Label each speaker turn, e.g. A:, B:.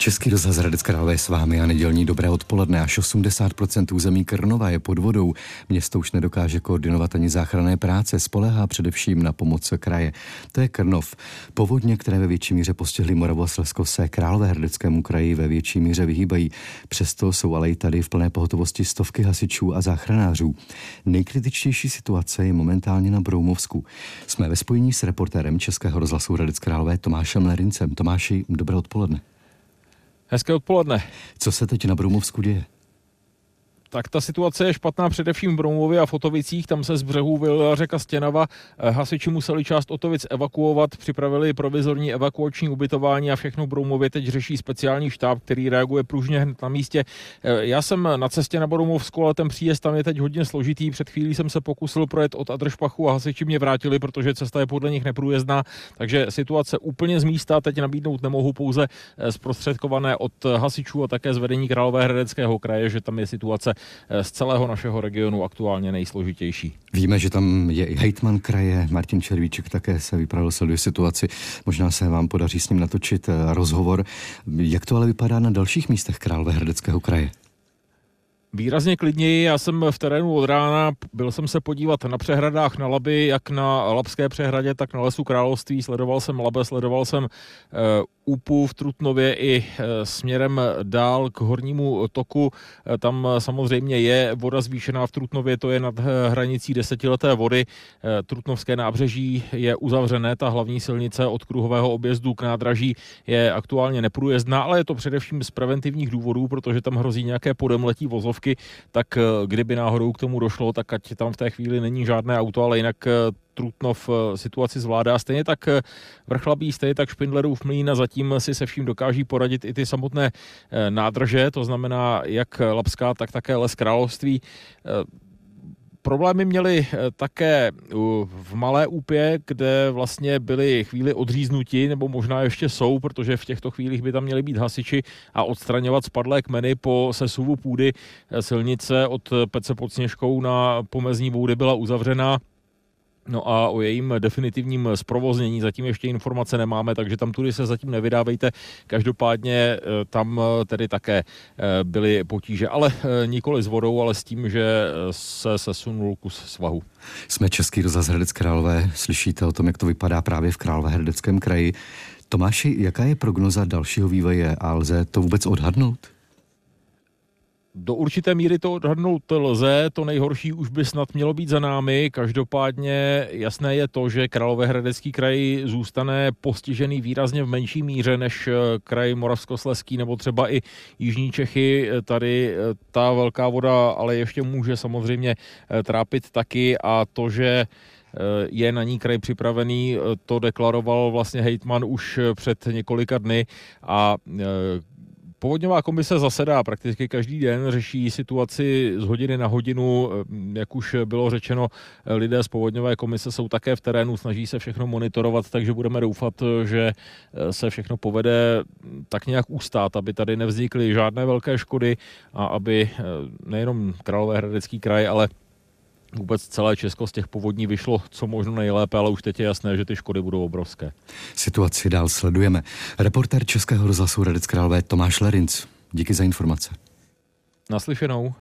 A: Český rozhlas Hradec Králové s vámi a nedělní dobré odpoledne. Až 80% území Krnova je pod vodou. Město už nedokáže koordinovat ani záchranné práce, spoléhá především na pomoc kraje. To je Krnov. Povodně, které ve větší míře postihly Moravu a Slezsko, se Královéhradeckému kraji ve větší míře vyhýbají. Přesto jsou ale i tady v plné pohotovosti stovky hasičů a záchranářů. Nejkritičtější situace je momentálně na Broumovsku. Jsme ve spojení s reportérem Českého rozhlasu Hradec Králové Tomášem Lerincem. Tomáši, dobré odpoledne.
B: Hezké odpoledne.
A: Co se teď na Broumovsku děje?
B: Tak ta situace je špatná především v Broumově a v Otovicích, tam se z břehů vylila řeka Stěnava. Hasiči museli část Otovic evakuovat, připravili provizorní evakuační ubytování a všechno v Broumově teď řeší speciální štáb, který reaguje pružně hned na místě. Já jsem na cestě na Broumovsku, ale ten příjezd tam je teď hodně složitý. Před chvílí jsem se pokusil projet od Adršpachu a hasiči mě vrátili, protože cesta je podle nich neprůjezdná, takže situace úplně z místa teď nabídnout nemohu, pouze zprostředkované od hasičů a také z vedení Královéhradeckého kraje, že tam je situace z celého našeho regionu aktuálně nejsložitější.
A: Víme, že tam je i hejtman kraje, Martin Červíček také se vypravil, sleduje situaci. Možná se vám podaří s ním natočit rozhovor. Jak to ale vypadá na dalších místech Královéhradeckého kraje?
B: Výrazně klidněji, já jsem v terénu od rána, byl jsem se podívat na přehradách na Labi, jak na Labské přehradě, tak na Lesu Království, sledoval jsem Labe, sledoval jsem Úpu v Trutnově i směrem dál k hornímu toku. Tam samozřejmě je voda zvýšená v Trutnově, to je nad hranicí desetileté vody. Trutnovské nábřeží je uzavřené, ta hlavní silnice od kruhového objezdu k nádraží je aktuálně neprůjezdná, ale je to především z preventivních důvodů, protože tam hrozí nějaké podemletí vozovky, tak kdyby náhodou k tomu došlo, tak ať tam v té chvíli není žádné auto, ale jinak Trutnov situaci zvládá. Stejně tak Vrchlabí, stejně tak Špindlerův Mlýn a zatím si se vším dokáží poradit i ty samotné nádrže, to znamená jak Labská, tak také Les Království. Problémy měli také v Malé Úpě, kde vlastně byli chvíli odříznuti, nebo možná ještě jsou, protože v těchto chvílích by tam měli být hasiči a odstraňovat spadlé kmeny po sesuvu půdy. Silnice od Pece pod Sněžkou na Pomezní Boudy byla uzavřená. No a o jejím definitivním zprovoznění zatím ještě informace nemáme, takže tam tudy se zatím nevydávejte. Každopádně tam tedy také byly potíže, ale nikoli s vodou, ale s tím, že se sesunul kus svahu.
A: Jsme Český rozhlas Hradec Králové, slyšíte o tom, jak to vypadá právě v Královéhradeckém kraji. Tomáši, jaká je prognoza dalšího vývoje a lze to vůbec odhadnout?
B: Do určité míry to odhadnout lze, to nejhorší už by snad mělo být za námi, každopádně jasné je to, že Královéhradecký kraj zůstane postižený výrazně v menší míře než kraj Moravskoslezský nebo třeba i Jižní Čechy. Tady ta velká voda ale ještě může samozřejmě trápit taky a to, že je na ní kraj připravený, to deklaroval vlastně hejtman už před několika dny a Povodňová komise zasedá prakticky každý den, řeší situaci z hodiny na hodinu, jak už bylo řečeno, lidé z povodňové komise jsou také v terénu, snaží se všechno monitorovat, takže budeme doufat, že se všechno povede tak nějak ustát, aby tady nevznikly žádné velké škody a aby nejenom Královéhradecký kraj, ale vůbec celé Česko z těch povodní vyšlo co možno nejlépe, ale už teď je jasné, že ty škody budou obrovské.
A: Situaci dál sledujeme. Reportér Českého rozhlasu Hradec Králové Tomáš Lerinc. Díky za informace.
B: Naslyšenou.